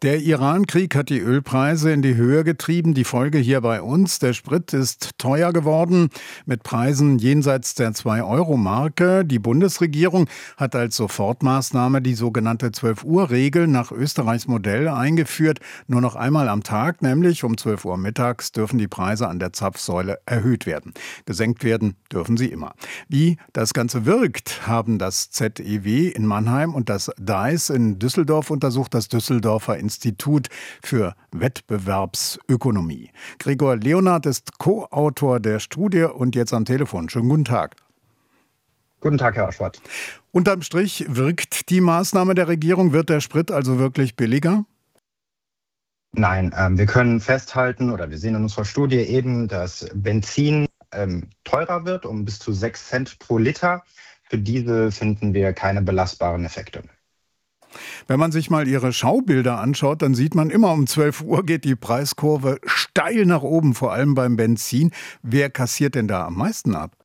Der Iran-Krieg hat die Ölpreise in die Höhe getrieben. Die Folge hier bei uns: Der Sprit ist teuer geworden, mit Preisen jenseits der 2-Euro-Marke. Die Bundesregierung hat als Sofortmaßnahme die sogenannte 12-Uhr-Regel nach Österreichs Modell eingeführt. Nur noch einmal am Tag, nämlich um 12 Uhr mittags, dürfen die Preise an der Zapfsäule erhöht werden. Gesenkt werden dürfen sie immer. Wie das Ganze wirkt, haben das ZEW in Mannheim und das DICE in Düsseldorf untersucht, das Düsseldorfer Institut für Wettbewerbsökonomie. Gregor Leonhard ist Co-Autor der Studie und jetzt am Telefon. Schönen guten Tag. Guten Tag, Herr Aschwart. Unterm Strich wirkt die Maßnahme der Regierung. Wird der Sprit also wirklich billiger? Nein, wir können festhalten, oder wir sehen in unserer Studie eben, dass Benzin teurer wird, um bis zu 6 Cent pro Liter. Für diese finden wir keine belastbaren Effekte. Wenn man sich mal Ihre Schaubilder anschaut, dann sieht man, immer um 12 Uhr geht die Preiskurve steil nach oben, vor allem beim Benzin. Wer kassiert denn da am meisten ab?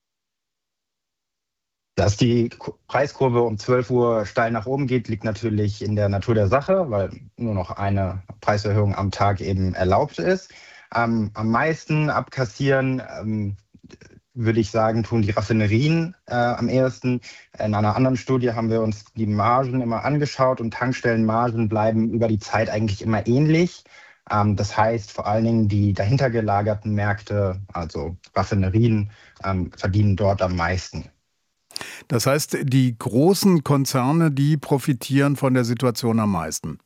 Dass die Preiskurve um 12 Uhr steil nach oben geht, liegt natürlich in der Natur der Sache, weil nur noch eine Preiserhöhung am Tag eben erlaubt ist. Am meisten abkassieren, würde ich sagen, tun die Raffinerien am ehesten. In einer anderen Studie haben wir uns die Margen immer angeschaut und Tankstellenmargen bleiben über die Zeit eigentlich immer ähnlich. Das heißt, vor allen Dingen die dahinter gelagerten Märkte, also Raffinerien, verdienen dort am meisten. Das heißt, die großen Konzerne, die profitieren von der Situation am meisten?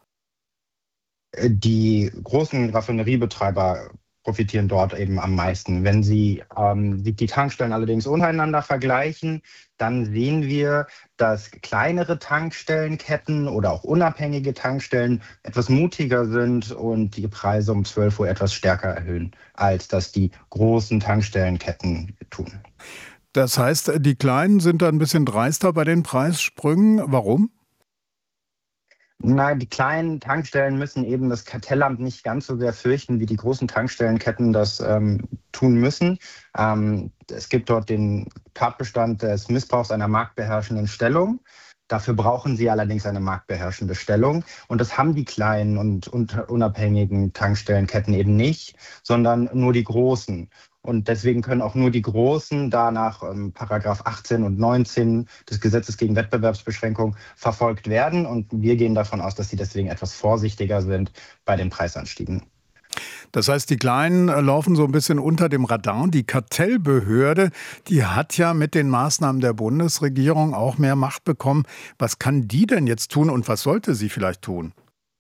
Die großen Raffineriebetreiber profitieren dort eben am meisten. Wenn Sie die Tankstellen allerdings untereinander vergleichen, dann sehen wir, dass kleinere Tankstellenketten oder auch unabhängige Tankstellen etwas mutiger sind und die Preise um 12 Uhr etwas stärker erhöhen, als das die großen Tankstellenketten tun. Das heißt, die Kleinen sind da ein bisschen dreister bei den Preissprüngen. Warum? Nein, die kleinen Tankstellen müssen eben das Kartellamt nicht ganz so sehr fürchten, wie die großen Tankstellenketten das tun müssen. Es gibt dort den Tatbestand des Missbrauchs einer marktbeherrschenden Stellung. Dafür brauchen sie allerdings eine marktbeherrschende Stellung. Und das haben die kleinen und unabhängigen Tankstellenketten eben nicht, sondern nur die großen. Und deswegen können auch nur die Großen da nach Paragraph 18 und 19 des Gesetzes gegen Wettbewerbsbeschränkung verfolgt werden. Und wir gehen davon aus, dass sie deswegen etwas vorsichtiger sind bei den Preisanstiegen. Das heißt, die Kleinen laufen so ein bisschen unter dem Radar. Die Kartellbehörde, die hat ja mit den Maßnahmen der Bundesregierung auch mehr Macht bekommen. Was kann die denn jetzt tun und was sollte sie vielleicht tun?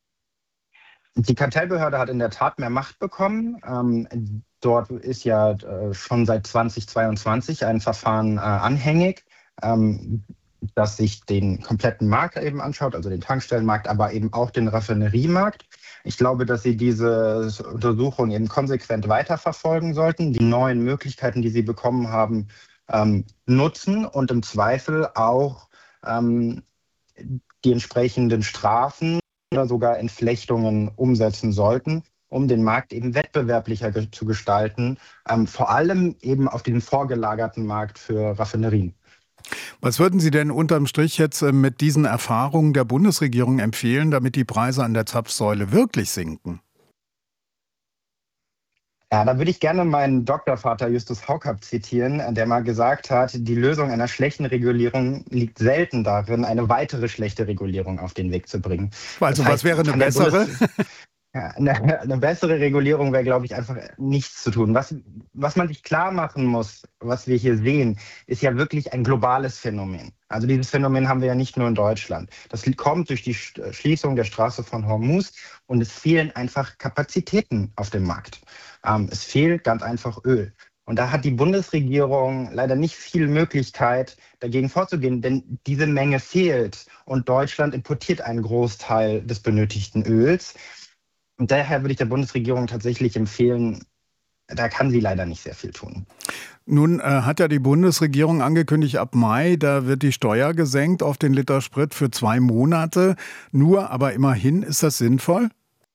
Die Kartellbehörde hat in der Tat mehr Macht bekommen. Dort ist ja schon seit 2022 ein Verfahren anhängig, das sich den kompletten Markt eben anschaut, also den Tankstellenmarkt, aber eben auch den Raffineriemarkt. Ich glaube, dass Sie diese Untersuchung eben konsequent weiterverfolgen sollten, die neuen Möglichkeiten, die Sie bekommen haben, nutzen und im Zweifel auch die entsprechenden Strafen oder sogar Entflechtungen umsetzen sollten, um den Markt eben wettbewerblicher zu gestalten, vor allem eben auf den vorgelagerten Markt für Raffinerien. Was würden Sie denn unterm Strich jetzt mit diesen Erfahrungen der Bundesregierung empfehlen, damit die Preise an der Zapfsäule wirklich sinken? Ja, da würde ich gerne meinen Doktorvater Justus Haukapp zitieren, der mal gesagt hat, die Lösung einer schlechten Regulierung liegt selten darin, eine weitere schlechte Regulierung auf den Weg zu bringen. Also das heißt, was wäre eine bessere? Ja, eine bessere Regulierung wäre, glaube ich, einfach nichts zu tun. Was man sich klar machen muss, was wir hier sehen, ist ja wirklich ein globales Phänomen. Also dieses Phänomen haben wir ja nicht nur in Deutschland. Das kommt durch die Schließung der Straße von Hormuz und es fehlen einfach Kapazitäten auf dem Markt. Es fehlt ganz einfach Öl. Und da hat die Bundesregierung leider nicht viel Möglichkeit, dagegen vorzugehen, denn diese Menge fehlt und Deutschland importiert einen Großteil des benötigten Öls. Und daher würde ich der Bundesregierung tatsächlich empfehlen, da kann sie leider nicht sehr viel tun. Nun hat ja die Bundesregierung angekündigt, ab Mai, da wird die Steuer gesenkt auf den Liter Sprit für 2 Monate. Nur, aber immerhin, ist das sinnvoll?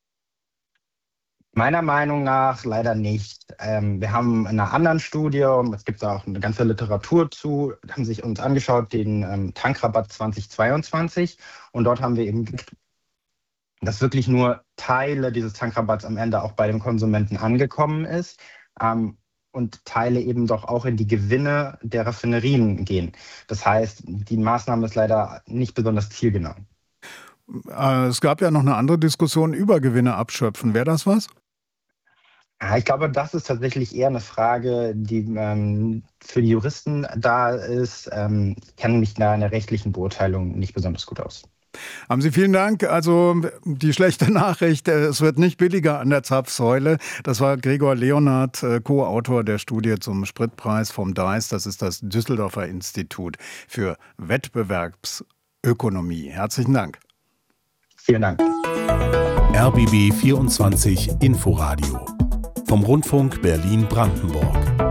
Meiner Meinung nach leider nicht. Wir haben in einer anderen Studie, es gibt da auch eine ganze Literatur zu, haben sich uns angeschaut, den Tankrabatt 2022. Und dort haben wir eben dass wirklich nur Teile dieses Tankrabatts am Ende auch bei dem Konsumenten angekommen ist. Und Teile eben doch auch in die Gewinne der Raffinerien gehen. Das heißt, die Maßnahme ist leider nicht besonders zielgenau. Es gab ja noch eine andere Diskussion über Gewinne abschöpfen. Wäre das was? Ich glaube, das ist tatsächlich eher eine Frage, die für die Juristen da ist. Ich kenne mich da in der rechtlichen Beurteilung nicht besonders gut aus. Haben Sie vielen Dank. Also die schlechte Nachricht, es wird nicht billiger an der Zapfsäule. Das war Gregor Leonhard, Co-Autor der Studie zum Spritpreis vom DEIS. Das ist das Düsseldorfer Institut für Wettbewerbsökonomie. Herzlichen Dank. Vielen Dank. RBB 24 Inforadio vom Rundfunk Berlin-Brandenburg.